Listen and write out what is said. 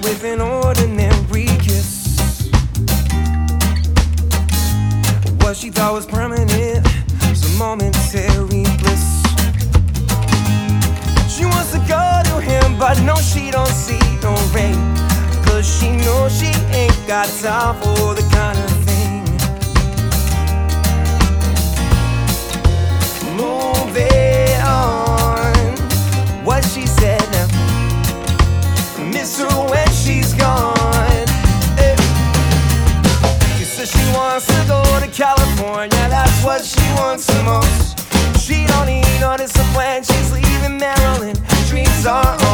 with an ordinary kiss. What she thought was permanent was a momentary bliss. She wants to go to him, but no, she don't see no ring, 'cause she knows she ain't got time for the kind of thing. Moving on, what she said now, miss her when she's gone. She says she wants to go to California, that's what she wants the most. She don't need no discipline, she's leaving Maryland, dreams are